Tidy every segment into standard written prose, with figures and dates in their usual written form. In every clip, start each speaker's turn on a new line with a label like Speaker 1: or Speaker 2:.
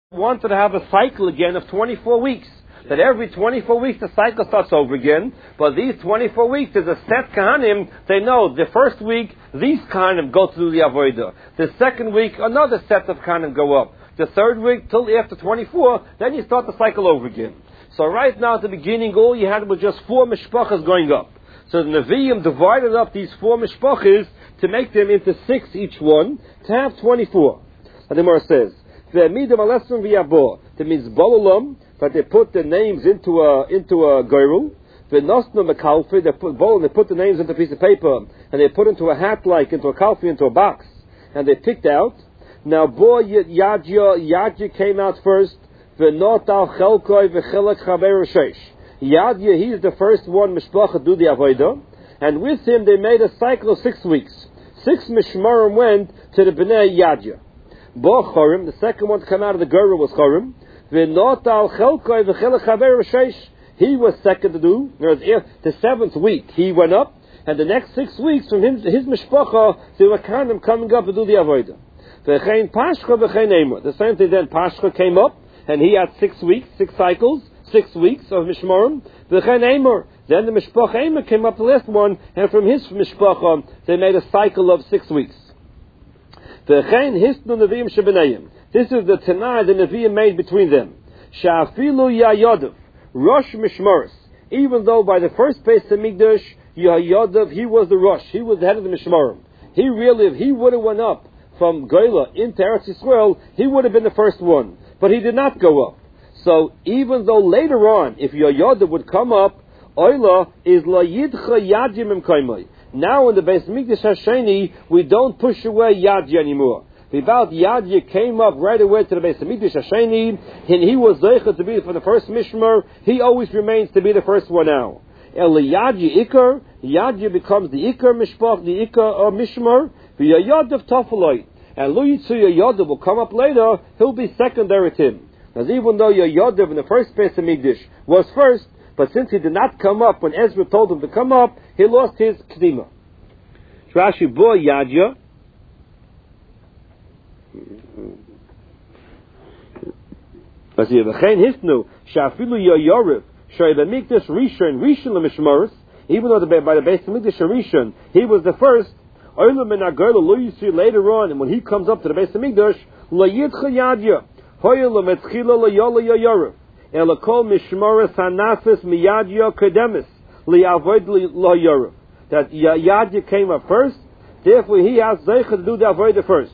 Speaker 1: wanted to have a cycle again of 24 weeks. That every 24 weeks the cycle starts over again. But these 24 weeks, there's a set Kahanim. They know the first week, these Kahanim go to do the Avodah. The second week, another set of Kahanim go up. The third week, till after 24, then you start the cycle over again. So right now at the beginning, all you had was just 4 mishpachas going up. So the Nevi'im divided up these 4 mishpachas to make them into 6 each one, to have 24. And the Gemara says, that means bololam, that they put the names into a gerul. V'nosnu mekalfi, they put the names into a piece of paper, and they put into a hat into a kalfi, into a box, and they picked out. Now, Yadya came out first. V'not al chelkoi v'chelak chaber sheish. Yadya, he is the first one mishpacha do the avodah, and with him they made a cycle of 6 weeks. 6 mishmarim went to the bnei Yadya. Bo Chorim, the second one to come out of the Gerul was Chorim. V'not al chelkoi v'chelak chaber sheish. He was second to do. The 7th week he went up, and the next 6 weeks from his mishpacha, there were Kahanim coming up to do the avodah. V'chein Pashcha v'chein Eimer. The same thing then, Pashcha came up, and he had 6 weeks, 6 cycles, 6 weeks of Mishmarim. V'chein Eimer. Then the Mishpach Eimer came up the last one, and from his Mishpacha, they made a cycle of 6 weeks. V'chein Hisnu Nevi'im Shebeneim. This is the Tanai the Nevi'im made between them. Sha'afilu Ya'yadav. Rosh Mishmaris. Even though by the first Beis Hamikdash, Ya'yadav, he was the Rosh, he was the head of the Mishmarim. He really, if he would have went up from Goyla into Eretz Yisrael, he would have been the first one. But he did not go up. So even though later on, if Yoyada would come up, Oila is La Yidcha Yadyim Imkaimai. Now in the Beis Hamikdash Hasheni, we don't push away Yadya anymore. About Yadya came up right away to the Beis Hamikdash Hasheni, and he was zeicha to be for the first Mishmar. He always remains to be the first one now. El Yadya Ikar, Yadya becomes the Ikar Mishpach, the Ikar Mishmar, the Yoyadav Tafaloi. And Lu Yitzu Yoyadav will come up later, he'll be secondary to him. As even though Yoyadav in the first Beis Hamikdash was first, but since he did not come up when Ezra told him to come up, he lost his Kedima. Rashi Bo Yadya. Even though by the Beis Hamikdash Rishon he was the first, later on, and when he comes up to the Beis Hamikdash, that Yadya came up first, therefore he has zeicha to do the avodah first.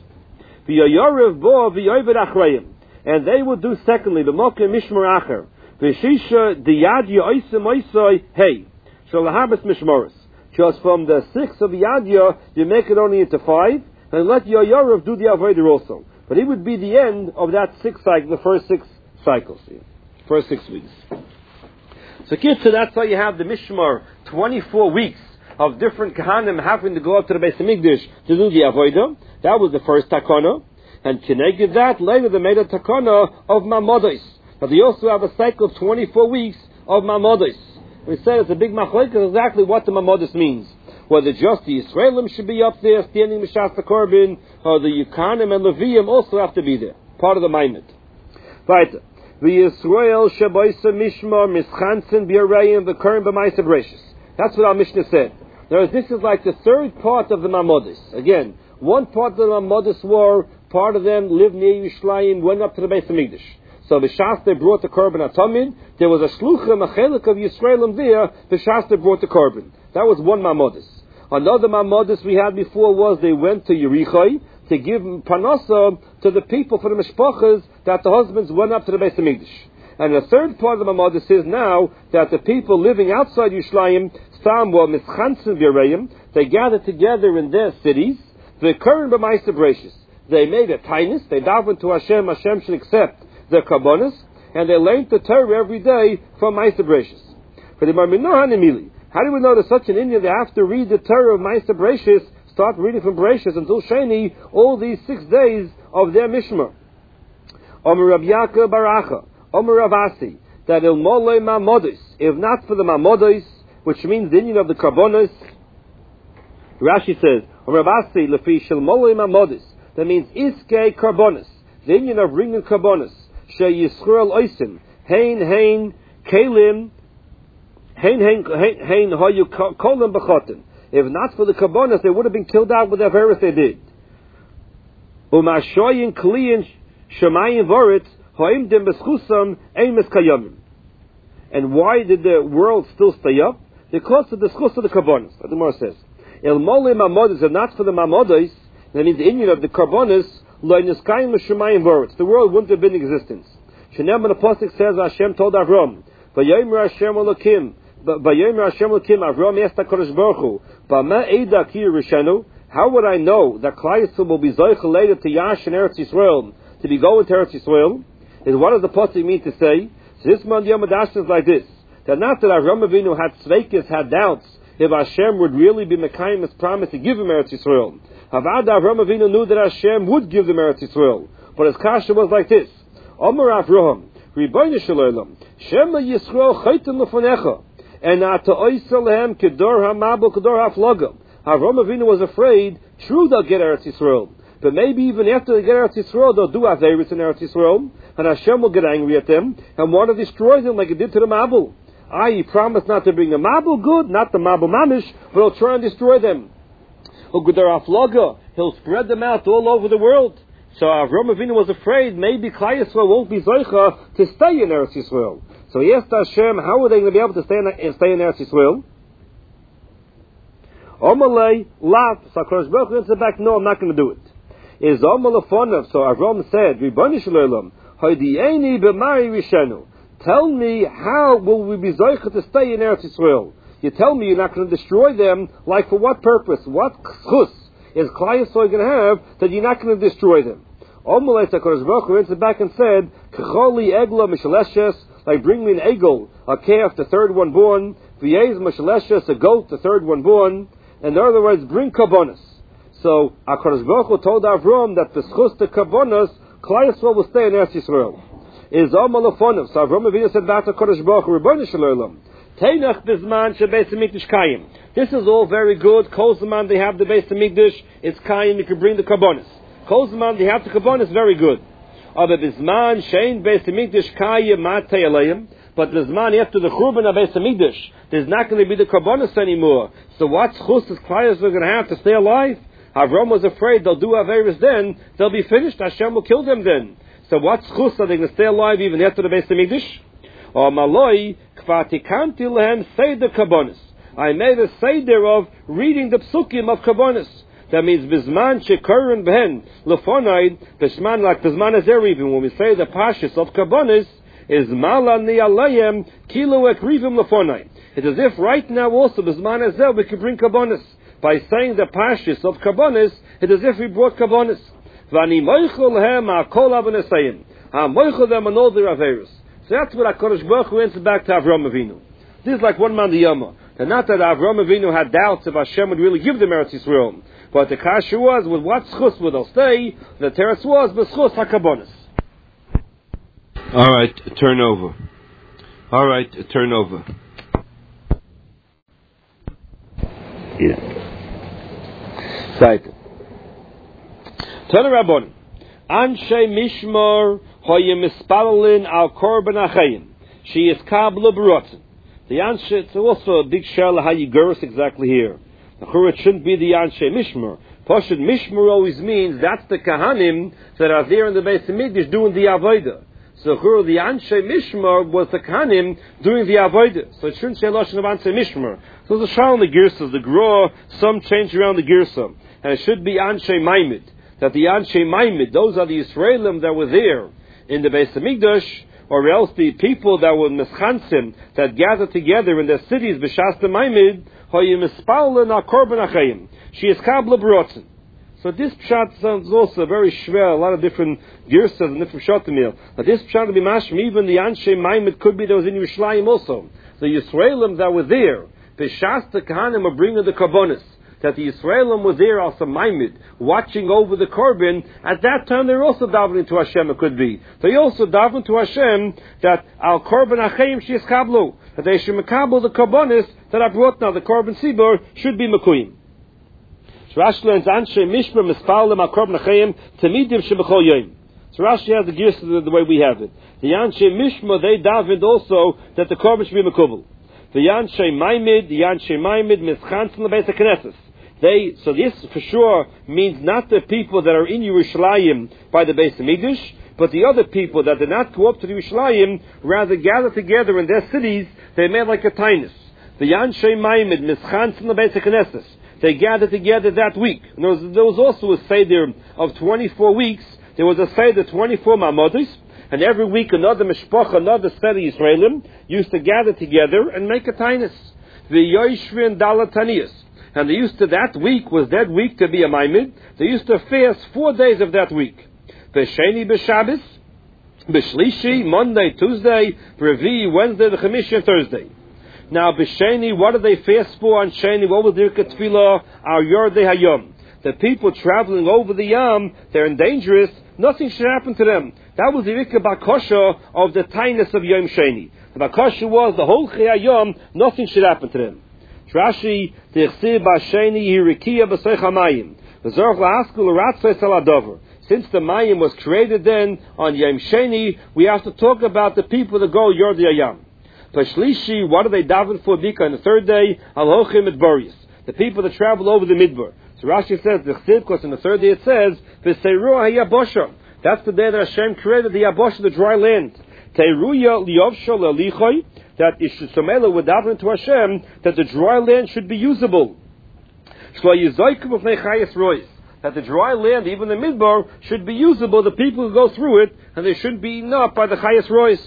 Speaker 1: And they would do secondly the Mokim Mishmar Acher. V'shisha Yadya Oisem Oisoi Hey. Shalahabas Mishmaris. Just from the 6 of Yadya, you make it only into 5, and let Yoyarav do the Avodah also. But it would be the end of that 6 cycle, the first 6 cycles, first 6 weeks. So Kitzur, that's how you have the Mishmar, 24 weeks of different Kahanim having to go up to the Beis Hamikdash to do the Avodah. That was the first Takana. And connected that, later they made a Takana of Mamodos. Now they also have a cycle of 24 weeks of Mamodos. We said it's a big machlokes exactly what the Mamodos means. Whether just the Yisraelim should be up there standing Mishas the Korban, or the Yukanim and Leviim also have to be there. Part of the Maimed. Right. The Yisrael Shaboisa Mishmar Mischantzen B'Yareim the Korban B'Maisa Breshis. That's what our Mishnah said. Now this is like the third part of the Mamodos. Again, one part of the Mamodos war, part of them lived near Yerushalayim, went up to the Beis Hamikdash. So B'Shas they brought the Korban Atamid. There was a Shluchim, a Chelik of Yisraelim there. B'Shas they brought the Korban. That was one Mamodos. Another Mamodos we had before was they went to Yerichai to give Parnasa to the people for the Mishpachas that the husbands went up to the Beis Hamikdash. And the third part of the Mamodos is now that the people living outside Yerushalayim, Stam were Mischantzen V'Yareim, they gathered together in their cities. The Korban B'Maisa Breshis. They made a tainus, they davened to Hashem, Hashem should accept their karbonos, and they learned the Torah every day from Maisa Breshis. How do we know there's such an Indian they have to read the Torah of Maisa Breshis, start reading from Breshis until Sheni, all these 6 days of their Mishmar? Omer Rabbi Yaakov Baracha, Omer Rav Asi, that ilmolei mamodos, if not for the mamodos, which means the Indian of the karbonos, Rashi says, Omer Rav Asi, lefi shel molei mamodos, that means iskei karbonos, the Indian of bringing karbonos. she Yisrael oisin hein kelim hein hayu kolim b'chotin. If not for the kabbonis, they would have been killed out with the virus they did. Umashoyin kliyin shemayim voritz hoimdim beschusam ein miskayamim. And why did the world still stay up? Because of the schus of the kabbonis. The Gemara says, El mole mamodos, if not for the mamodos, that means the union of the kabbonis, lo niskayim shemayim voritz. The world wouldn't have been in existence. Shenem and the pasuk says, Hashem told Avram, Vayomer Hashem Elokim. Vayomer Hashem Elokim. Avram asked HaKadosh Baruch Hu, Bama Eida Ki Rishenu. How would I know that Klal Yisrael will be zoich later to Yash and Eretz Yisrael, to be going to Eretz Yisrael? Is what does the pasuk mean to say? So this man Yom Hadash is like this: that not that Avram Avinu had sveikis, had doubts if Hashem would really be Mekayim his promise to give him Eretz Yisrael. Havad Avram Avinu knew that Hashem would give them Eretz Yisrael, but his kasha was like this: Omer Avraham, Ribono Shel Olam, Shema Yisrael Chaytim Lefonecha, and Ata Oisalehem Kedor Hamabel Kedor Haflaga. Avram Avinu was afraid, true, they'll get Eretz Yisrael, but maybe even after they get Eretz Yisrael, they'll do Averis in Eretz Yisrael, and Hashem will get angry at them and want to destroy them like he did to the Mabul. He promised not to bring the Mabul good, not the Mabul Mamish, but he'll try and destroy them. He'll spread them out all over the world. So Avram Avinu was afraid maybe Klal Yisrael won't be Zoicha to stay in Eretz Yisrael. So he asked Hashem, how are they going to be able to stay in Eretz Yisrael? Omalei lav. So HaKadosh Baruch Hu answered back, no, I'm not going to do it. Is Omalafonav. So Avram said, Ribono Shel Olam, Hoidieni b'mari rishenu. Tell me, how will we be Zoicha to stay in Eretz Yisrael? You tell me you're not going to destroy them, like for what purpose? What chus is Klal Yisrael going to have that you're not going to destroy them? Omalei HaKadosh Baruch Hu answered back and said, K'choli egla mishaleshes, like bring me an egel, a calf, the third one born, v'yez mishaleshes, a goat, the third one born. In other words, bring kabbonis. So HaKadosh Baruch Hu told Avram that the schus the kabbonis, Klal Yisrael will stay in Eretz Yisrael. Is Omalafonav. So Avram Avinu said back to HaKadosh Baruch Hu, Ribono Shel Olam, Teinach bizman shebeis hamikdash kayim. This is all very good. Kol zaman they have the Beis Hamikdash, it's kayim. You can bring the kabbonis. Kol zaman they have the kabbonis, very good. Aber bizman shein Beis Hamikdash kayim matei alayim. But bizman after the churban of Beis Hamikdash, there's not going to be the kabbonis anymore. So what chus is Klal Yisrael going to have to stay alive? Avram was afraid they'll do Averis then, they'll be finished. Hashem will kill them then. So what chus are they going to stay alive even after the Beis Hamikdash? Or maloi k'vatikanti lehem seder kabbonis. I made a seder of reading the psukim of kabbonis. That means bizman shekurin behen lefonai bizman, like bizman ezer, even when we say the pashas of kabbonis is mala ni alayim kilo ekrivim lefonai. It's as if right now also bizman ezer we can bring kabbonis by saying the pashas of kabbonis. It's as if we brought kabbonis. Vani moichel lehem akol avanesayim. I'm moichel them on all their averos. So that's what HaKadosh Baruch Hu answered back to Avram Avinu. This is like one man the Yama. And not that Avram Avinu had doubts if Hashem would really give them Eretz Yisrael. But the kasha was, with what schus would they stay? The teretz was, but schus HaKabbonis. Alright, turn over. Yeah. Second. Turn Rabbon. Anshe Mishmar Hoyim Mispalin Al Korban Achayim. She is Kabla Barotzen. The Anshe, it's also a big shell how you girls exactly here. It shouldn't be the Anshe Mishmar. Pashut Mishmar always means that's the Kahanim that are there in the Beis Hamikdash doing the Avodah. So the Anshe Mishmar was the Kahanim doing the Avodah. So it shouldn't say Lashon of Anshe Mishmar. So the Shal and the Girsas, the Gra, some change around the Girsa. And it should be Anshe Maimid. That the Anshe Maimid, those are the Israelim that were there in the Beis Hamikdash, or else the people that were Meschansim, that gathered together in their cities, B'shas the Maimid, Hoyim Mispalin Al Korban Achayim. She is Kabla Barotzen. So this pshat sounds also very shver, a lot of different girsas and different pshatimil. But this pshat will be mashma, even the Anshe Maimid could be that was in Yerushalayim also. The Yisraelim that were there, B'shas the Kahanim were bringing the Kabbonis. That the Yisraelim was there also Maimid, watching over the Korban. At that time they were also davening to Hashem, it could be. They also davened to Hashem that Al Korban Achayim She is Kablu, that they should makabel the Kabbonis that are brought now, the Korban Sibur should be Mekuyim. Rashi learns Anshe Mishmar Mispalim Al Korban Achayim Tamidim Shebechol Yom. So Rashi has the gears the way we have it. The Yanshe Mishma, they davened also that the korban should be Mekubal. The Yanshe Maimid, Mischantzen the Beis HaKnesses. So this for sure means not the people that are in Yerushalayim by the Beis HaMikdash, but the other people that did not go up to the Yerushalayim, rather gather together in their cities, they made like a tainus. The Yanshe Maimid, Mischantzen the Beis HaKnesses. They gathered together that week. And there was also a Seder of 24 weeks. There was a Seder 24 Mamadis, and every week another Mishpach, another Seder Yisraelim used to gather together and make a tainus. The Yoshvin Dalatanias. And they used to, that week was that week to be a Maimid. They used to fast 4 days of that week. B'Sheni b'Shabbos, b'Shlishi, Monday, Tuesday, Revi, Wednesday, the Chamishi, and Thursday. Now, b'Sheni, what do they fast for on Sheni? What was the Irka Tefillah? Our Yordei Hayom. The people traveling over the Yam, they're dangerous. Nothing should happen to them. That was the Irka Bakosha of the Tainus of Yom Sheni. The Bakosha was the whole Chayayom, nothing should happen to them. Rashi, Tichsi b'Sheni Yirikiya b'Seich HaMayim. V'Zorach la'askul l'ratzei saladover. Since the Mayim was created then on Yom Sheni, we have to talk about the people that go Yordei Hayam. Pashlishi, what do they daven for Bika on the third day? Al-Hochim et Boris. The people that travel over the Midbar. So Rashi says, because on the third day it says, V'Seiruah HaYabosha. That's the day that Hashem created the Yabosha, the dry land. Teiruya liyovsha le'lichoi. That Ishusomela would daven to Hashem, that the dry land should be usable. That the dry land, even the Midbar, should be usable. The people who go through it, and they shouldn't be eaten up by the Chayas Rois.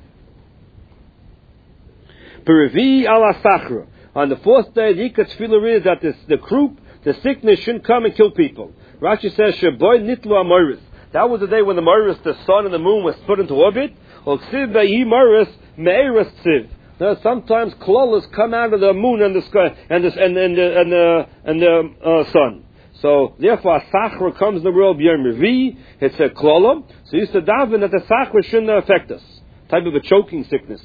Speaker 1: Perevi ala Sachra. On the fourth day, the Ikat Tefillah is that the croup, the sickness, shouldn't come and kill people. Rashi says, Sheboy Nitlu HaMoiris. That was the day when the Moiris, the sun and the moon, was put into orbit. Now, sometimes klolas come out of the moon and the sky and the sun. So therefore, a sachra comes in the world b'yom revi. It's a klola. So you used to daven that the sachra shouldn't affect us. Type of a choking sickness.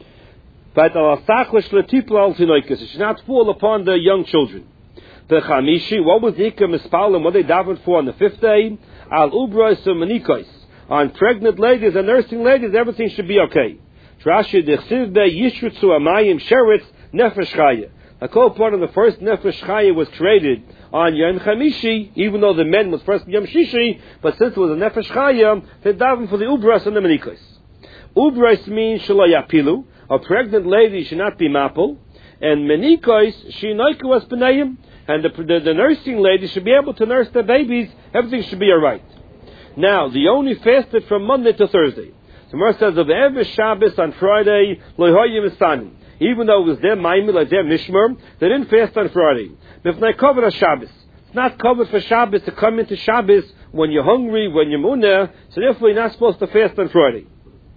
Speaker 1: But a sachra shletipla al tinoikus. It should not fall upon the young children. The chamishi. What was the ikam mispalim? What they davened for on the fifth day? Al ubros u'manikos. On pregnant ladies and nursing ladies, everything should be okay. Rashi dechsiv be yishrutzu amayim sheretz nefesh chaya. A whole part of the first nefesh chaya was created on Yom Chamishi, even though the men was first Yom Shishi, but since it was a nefesh chaya, they daven for the ubras and the menikos. Ubras means shelo yapilu. A pregnant lady should not be mapel, and menikos sheinoiku as b'nayim, and the nursing lady should be able to nurse their babies. Everything should be alright. Now, they only fasted from Monday to Thursday. So Mar says of every Shabbos on Friday, loyhoyim isanim. Even though it was their maimil, like their mishmer, they didn't fast on Friday. If they covered on Shabbos, it's not covered for Shabbos to come into Shabbos when you're hungry, when you're munah. So therefore, you're not supposed to fast on Friday.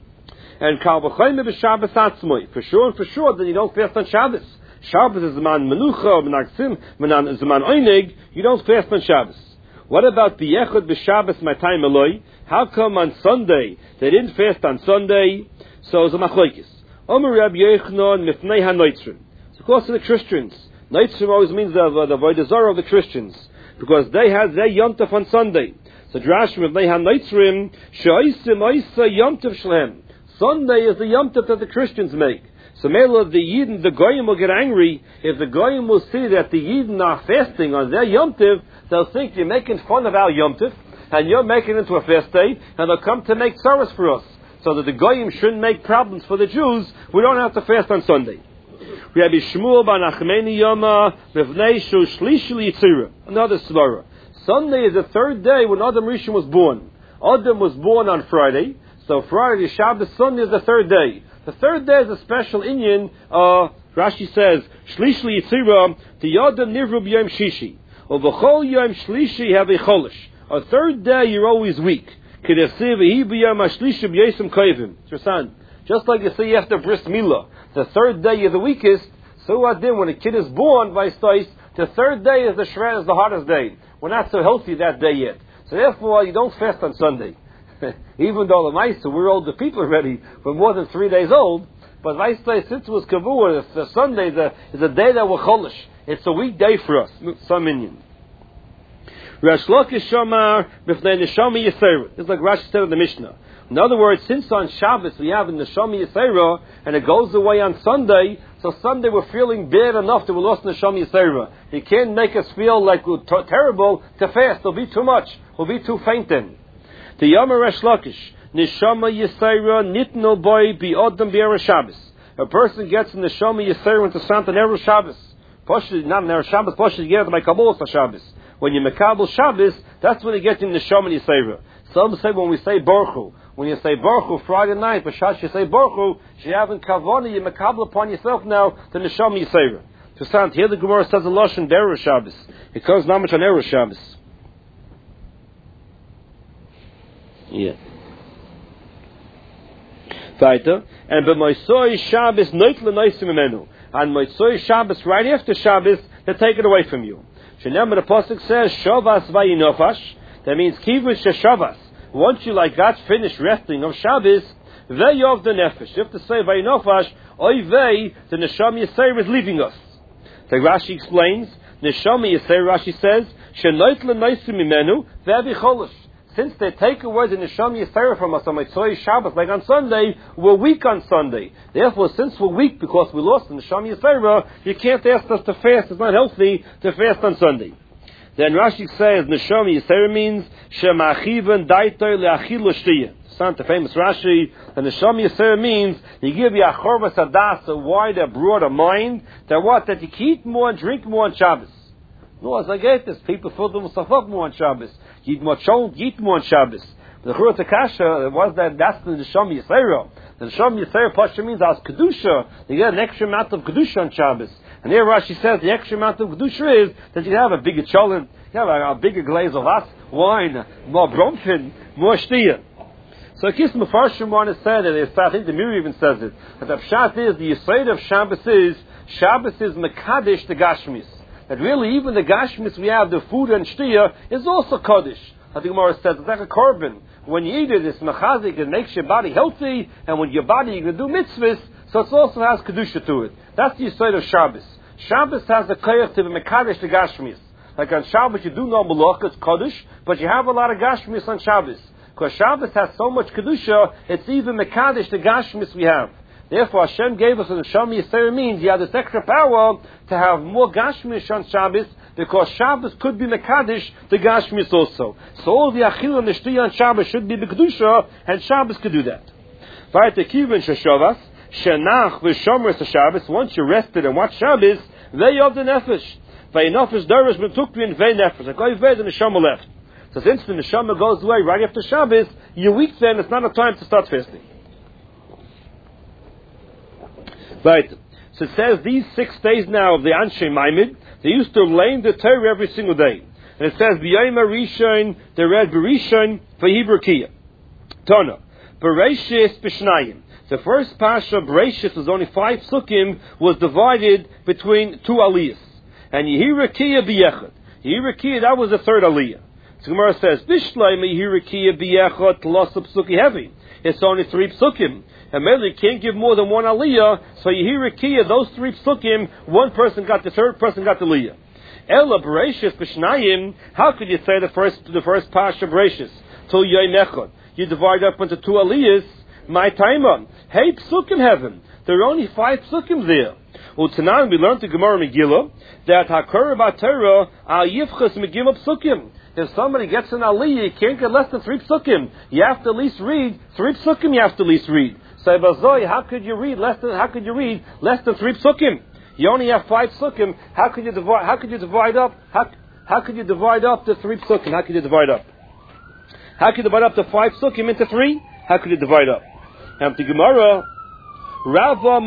Speaker 1: And kal v'chayim b'Shabbos atzmoi. For sure that you don't fast on Shabbos. Shabbos is zaman menucha, menaksim, zaman oinig. You don't fast on Shabbos. What about b'yechud b'Shabbos matayim eloi? How come on Sunday they didn't fast on Sunday? So it's a machlokes. Omer Rabbi Yochanan mifnei hanoitzrim. Of course, the Christians. Noitzrim always means the avodah zarah of the Christians, because they had their Yom Tov on Sunday. So Drash mifnei hanoitzrim she'oisim oisa Yom Tov shlehem. Sunday is the Yom Tov that the Christians make. So Mela, the Yidden, the Goyim will get angry if the Goyim will see that the Yidden are fasting on their Yom Tov. They'll think you're making fun of our Yom Tov, and you're making it into a fast day, and they'll come to make service for us. So that the Goyim shouldn't make problems for the Jews, we don't have to fast on Sunday. Rabbi Shmuel bar Nachmani Yoma B'vnei Shu Shlishi Yitzira. Another svara. Sunday is the third day when Adam Rishon was born. Adam was born on Friday, so Friday, Shabbos, Sunday is the third day. The third day is a special inyan. Rashi says, Shlishi Yitzira, the Adam Nivru B'yom Shishi. Or V'chol Yom Shlishi have a cholish. A third day you're always weak. Just like you say after bris milah, the third day you're the weakest. So when a kid is born, the third day is the hardest day. We're not so healthy that day yet. So therefore, you don't fast on Sunday. Even though the Maisa, we're older people already, we're more than 3 days old. But since it was Kavur, the Sunday is a day that we're cholish. It's a weekday for us. Some minion. Resh Lakish Shomar b'fnei neshama yisera. It's like Rashi said in the Mishnah. In other words, since on Shabbos we have a neshama yisera and it goes away on Sunday, so Sunday we're feeling bad enough that we lost neshama yisera. You can't make us feel like we're terrible to fast. It'll be too much. We'll be too fainting. The Yomer Resh Lakish neshama yisera nitno boy bi'odam b'erev Shabbos. A person gets in neshama yisera into Santa Erev Shabbos. Not in Erev Shabbos. Poshut you get it by Kabbalah Shabbos. When you Mekabel Shabbos, that's when you get in the Neshama Yisera. Some say when we say Baruch Hu. When you say Baruch Hu Friday night, B'Shash you say Baruch Hu, you have in Kavana, you Mekabel upon yourself now the Neshama Yisera. To stand here, the Gemara says a Lashon Erev Shabbos. It comes not much on Erev Shabbos. Yeah. Weiter. And b'Moisoi Shabbos noit l'noisim imenu. On Moisoi Shabbos, right after Shabbos, they take it away from you. Shenem, the Pasuk says, Shavas vayinofash. That means, Kivush Shavas. Once you got finished resting of Shabbos, Veyov the Nefesh. You have to say vayinofash, Oy vey, the Neshama Yisera is leaving us. The Rashi explains, Neshama Yisera, Rashi says, Shenoit l'noisim imenu, ve'avi cholish. Since they take away the Neshama Yisera from us on Motzei Shabbos, like on Sunday, we're weak on Sunday. Therefore, since we're weak because we lost the Neshama Yisera, you can't ask us to fast. It's not healthy to fast on Sunday. Then Rashi says Neshama Yisera means Shemachivan Daitoi Le'achilu Shtiyah. It's not the famous Rashi. And Neshama Yisera means you give you a chorvas adas, a wider, broader mind, that you can eat more and drink more on Shabbos. No, as I get this, people fill themselves up more on Shabbos. You eat more chol, you eat more on Shabbos. The Churut Akasha was that's the Neshama Yisera. The Neshama Yisera Pasha means as Kedusha. You get an extra amount of Kedusha on Shabbos. And here Rashi says the extra amount of Kedusha is that you have a bigger cholent, you have a bigger glaze of wine, more bromfin, more shtiyah. So Kis Mefarshim one has said it, I think the Mir even says it, that the Pshat is, the Yisrael of Shabbos is Mekadesh the Gashmis. That really even the Gashmis we have, the food and shtiyah, is also Kaddish. I think Gemara says it's like a korban. When you eat it, it's mechazik, it makes your body healthy, and when your body, you can do mitzvahs, so it also has kedusha to it. That's the Yisrael of Shabbos. Shabbos has a koyach to be mekadesh the Gashmis. Like on Shabbos, you do no malach, it's Kaddish, but you have a lot of Gashmis on Shabbos. Because Shabbos has so much kedusha, it's even mekadesh the Gashmis we have. Therefore, Hashem gave us a Neshama Yisera means you have this extra power to have more Gashmish on Shabbos, because Shabbos could be Mekadesh the Gashmish also. So all the Achil and the Shtiyah on Shabbos should be B'Kedusha, and Shabbos could do that. Vayte Kivin Sheshavas, Shenach V'Shomer Shabbos, once you rested and watched Shabbos, Veyov the Nefesh. Veyinofesh Dorish B'Tukvin Vey Nefesh. Like all Vey the Neshama left. So since the Neshama goes away right after Shabbos, you're weak then, it's not a time to start fasting. Right. So it says these 6 days now of the Anshe Maimid, they used to learn the Torah every single day. And it says, B'yayim Rishon, they read B'Rishon, V'Hibur Kiyah. Tana. Bereshis B'Shnayim. The first Pasha, Bereshis, was only 5 Sukkim, was divided between 2 Aliyahs. And Yehira Kiyah B'Yechad. Yehira Kiyah, that was the 3rd Aliyah. So Gemara says, Bishleim Yehira Kiyah B'Yechad, T'losab Psuki Heavy. It's only 3 Psukim. And maybe can't give more than 1 aliyah, so you hear a kiyah, those 3 psukim, 1 person got the 3rd person got the aliyah. Ela Bereshis B'Shnayim, how could you say the first Pasha Bereshis? Till Yom Echad. You divide up into 2 aliyahs, my time on. Hey, psukim heaven. There are only 5 psukim there. Tonight we learned the Gemara Megillah, that HaKorah B'Torah, Al Yivchas Megillah psukim. If somebody gets an aliyah, you can't get less than 3 psukim. You have to at least read 3 psukim. You have to at least read. So Bazoi, how could you read less than 3 psukim? You only have 5 psukim. How could you divide up the 3 psukim? How could you divide up? How could you divide up the 5 psukim into 3? How could you divide up? And the Gemara, Rava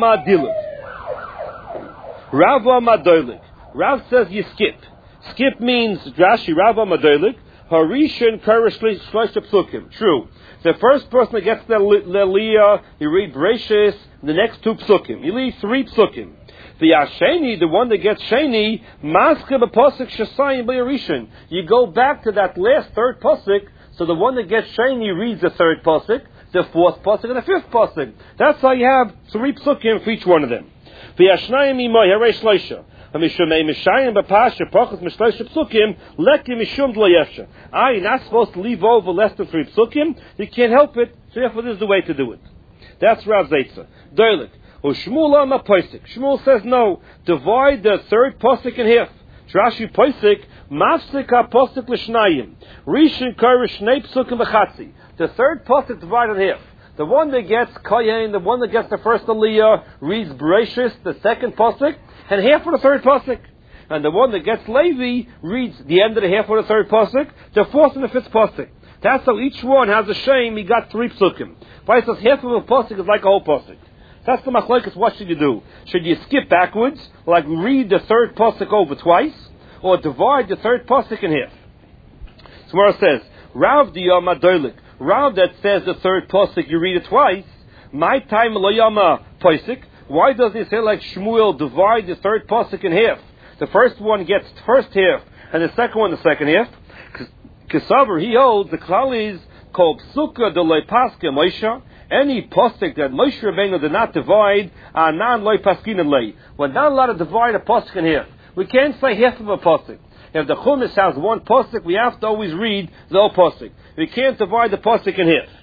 Speaker 1: Madolik. Rav says you skip. Skip means Rashi Rava Madolik. Harishon Karish Shlosh Psukim. True. The first person that gets the Liyah, you read Bereshis, the next 2 Psukim. You read 3 Psukim. The Asheni, the one that gets Sheni, Maska B'Pasuk Shasayim B'Yarishin. You go back to that last 3rd Pasuk, so the one that gets Sheni reads the 3rd Pasuk, the 4th Pasuk, and the 5th Pasuk. That's how you have 3 Psukim for each one of them. The Ashnayim Imoy Harei Shloisha. Hamishumei Mishayim Bapasha Pachas Mishlosh Psukim Leki Mishum Dlayefsha. You're not supposed to leave over less than 3 psukim. You can't help it, so therefore this is the way to do it. That's Rav Zeitzer. Doilik. Shmuel Ama Posik. Shmuel says no. Divide the third posik in half. Rashi Posik Mafsik HaPosik L'Shnayim Rishon Karish Shnei Psukim B'Chatzi. The third posik divided in half. The one that gets Kohen, the one that gets the first Aliyah, reads Bereshis, the second posik, and half of the third posik. And the one that gets Levi reads the end of the half of the third posik, the fourth and the fifth posik. That's how each one has a shame. He got 3 psukim. But says half of a posik is like a whole posik. That's the machlokes. What should you do? Should you skip backwards, like read the third posik over twice, or divide the third posik in half? Tomorrow says Rav Diyama Doilik. Rav that says the third posik you read it twice. My time Loyama posik. Why does he say like Shmuel divide the third posik in half? The first one gets the first half, and the second one the second half. Kisaver, he holds the klal is called Psuka de Loi Paske Moshe. Any posik that Moshe Rabbeinu did not divide are non Loi Paskinen Lei. We're not allowed to divide a posik in half. We can't say half of a posik. If the Chumash has one posik, we have to always read the whole posik. We can't divide the posik in half.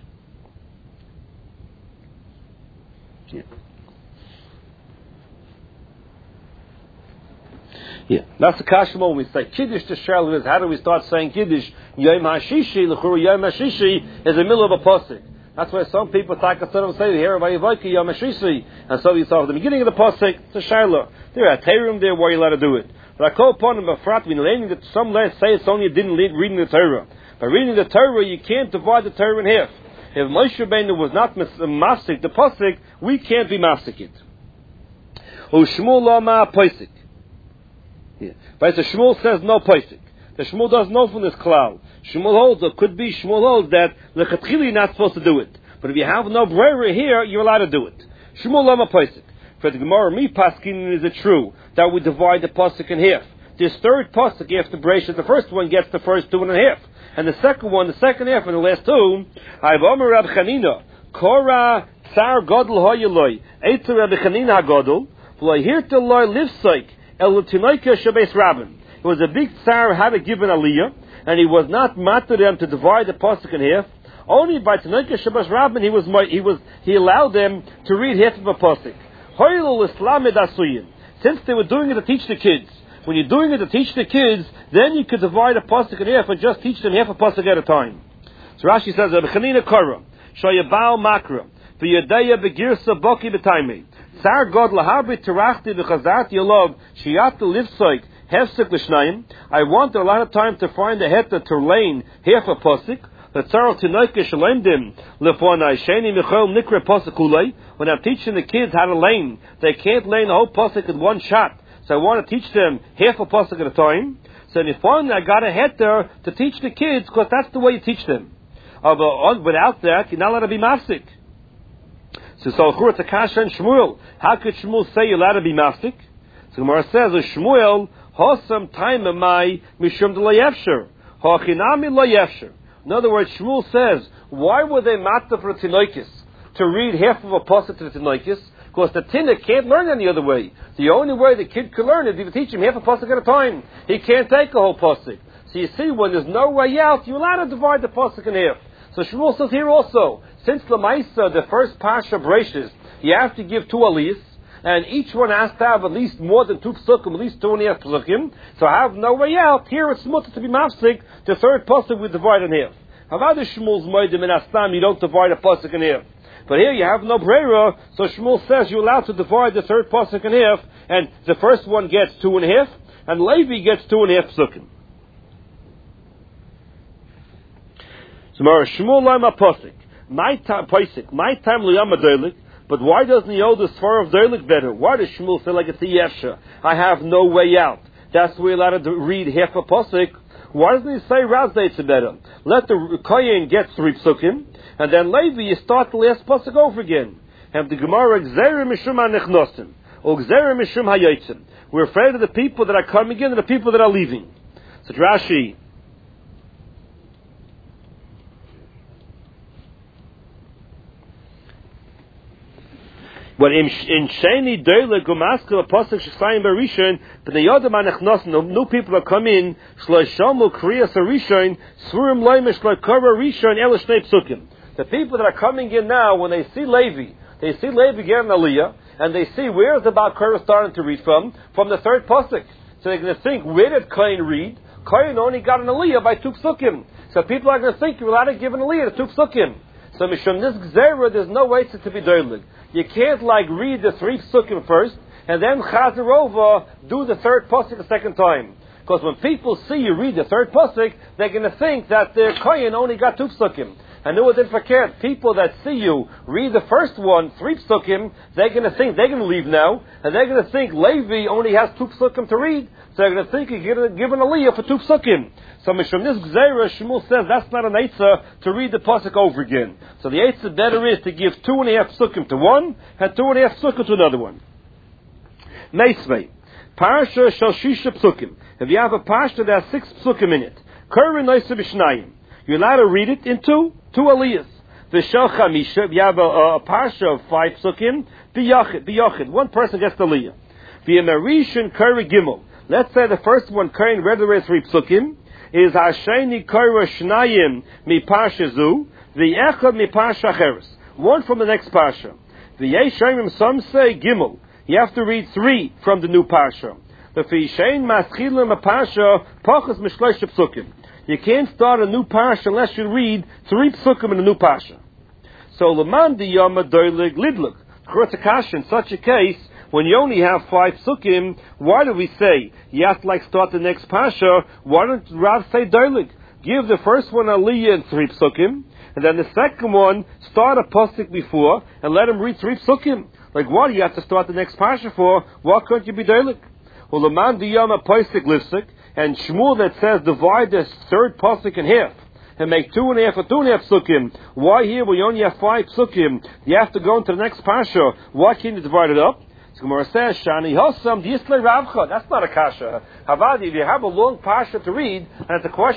Speaker 1: Yeah, that's the kashma when we say Kiddush to Shalom is how do we start saying Kiddush? Yom HaShishi, l'churu Yom HaShishi is the middle of a posik. That's why some people take a sort of say here by Yavayki Yom HaShishi, and so you saw at the beginning of the posik to Shiloh. There are Terim there where you're allowed to do it. But I call upon them befrat when learning that some less say it's only didn't reading the Torah. By reading the Torah, you can't divide the Torah in half. If Moshe Rabbeinu was not masik the posik, we can't be masik it. U'Shmuel Lama Posik. Yeah. But the Shmuel says no posik. The Shmuel doesn't know from this cloud. Shmuel holds, or could be Shmuel holds that lechatchili you're not supposed to do it. But if you have no brera here, you're allowed to do it. Shmuel Lama posik. For the Gemara, me paskin, is it true that we divide the posik in half? This third posik after Bereshit, the first one gets the first 2.5, and the second one, the second half, and the last 2. I've Omer Rab Chanina, Korah Tsar Godel Hoyeloi, Eitzer Rab Chanina Godel, V'lo Hirta Loi Livsoik. It was a big tsar had to give an aliyah, and he was not matter them to divide the pasuk in half. Only by Tanoika Shabbos Rabbin he allowed them to read half of a pasuk. Since they were doing it to teach the kids, when you're doing it to teach the kids, then you could divide a pasuk in half and just teach them half a pasuk at a time. So Rashi says, "Bechanina Korah, Shayabal Makra, V'Yadaya Begirsa Boki B'Taimei." Tsar God lahabit terachti v'chazat yolov shiyat livsoik hefsek l'shnayim. I want a lot of time to find a heta to lane half a posik. The tsar tinoike shalemdim lefonai sheni michol nikre posik ulei. When I'm teaching the kids how to lane, they can't lane the whole posik in one shot. So I want to teach them half a posik at a time. So if finally I got a heta to teach the kids, because that's the way you teach them. Without that, you're not allowed to be mafsik. So it's a kasha and Shmuel. How could Shmuel say you're allowed to be mastic? So Gemara says, Shmuel, hosam time amai mishum de layefsher, hachinami layefsher. In other words, Shmuel says, why were they matter for the tinoikis? To read half of a pasuk to the tinoikis? Because the tinnik can't learn any other way. The only way the kid could learn is if you teach him half a pasuk at a time. He can't take a whole pasuk. So you see, when there's no way out, you're allowed to divide the pasuk in half. So Shmuel says here also, since the Maisa, the first Pasha Bereshis, you have to give 2 aliyahs, and each one has to have at least more than 2 psukim, at least 2.5 psukim, so I have no way out. Here it's mutter to be mafsik, the third pasuk we divide in half. How about the Shmuel's moedim in Astam, you don't divide a pasuk in half. But here you have no brera, so Shmuel says you're allowed to divide the third pasuk in half, and the first one gets 2.5, and Levi gets 2.5 psukim. So Shmuel Lama Posik. My time Liyama Doilik, but why doesn't he hold the Svar of Doilik better? Why does Shmuel say like it's a Yefsha? I have no way out. That's why we're allowed to read half a posik. Why doesn't he say Razdait's better? Let the Kohen get 3 psukim, and then Levi you start the last posik over again. Have the Gemara Gzerim Mishum HaNechnosim, or Gzerim Mishum HaYotzim. We're afraid of the people that are coming in and the people that are leaving. So Rashi, But in Sheni Doyle Gumaskal Apostle Shayim Barishon, but the Yodam Anachnos, new people that come in, Shloishamu Kriyas Arishon, Svurim Loimish Lokara Rishon Elishnei Psukim. The people that are coming in now, when they see Levi getting Aliyah, and they see where's the Baal Korah starting to read from the third pasuk. So they're going to think, where did Kohen read? Kohen only got an Aliyah by 2 psukim. So people are going to think you're allowed to give an Aliyah to 2 psukim. So Mishum this Gzera, there's no way to be doilig. You can't read the 3 psukim first, and then Chazer over, do the third pasuk the second time. Because when people see you read the third pasuk, they're going to think that the Kohen only got 2 psukim. And no one forget, people that see you read the first one, 3 psukim, they're going to think, they're going to leave now, and they're going to think Levi only has 2 psukim to read, so they're going to think you're give an aliyah for 2 psukim. So Mishum this Gzeira, Shmuel says that's not an eitzah to read the pasuk over again. So the eitzah better is to give 2.5 psukim to one, and 2.5 psukim to another one. Meisvei, Parsha shel Shisha psukim. If you have a parsha that has 6 psukim in it, Kurin Noisa B'Shnayim, you're allowed to read it in 2 aliyahs. The Shel Chamisha, if you have a parsha of 5 psukim, biyachid, one person gets the aliyah. The Emerishan Kari Gimel, let's say the first one, Karin read the 3 psukim, is Hasheni Kari Shnayim mi parsha zu, the Echad mi parsha acheres, one from the next parsha. The Yeshayim, some say Gimel, you have to read 3 from the new parsha. The Fishain Maschilim a parsha, Pachas Mishlosh psukim. You can't start a new parsha unless you read 3 psukim in a new parsha. So Laman di Yama Doilig Lidlik. In such a case, when you only have 5 psukim, why do we say you have to start the next parsha? Why don't you rather say Doilig? Give the first one aliyah in 3 psukim, and then the second one start a pasuk before and let him read 3 psukim. What do you have to start the next parsha for? Why can't you be Doilig? Well, Laman di Yama Poisik Lifsik. And Shmuel that says divide the third pasuk in half and make 2.5 or 2.5 psukim. Why here we only have 5 psukim? You have to go into the next parsha. Why can't you divide it up? So Gemara says, Shani Hosam Dislei Ravcha. That's not a kasha. Havadi, if you have a long parsha to read, and it's a question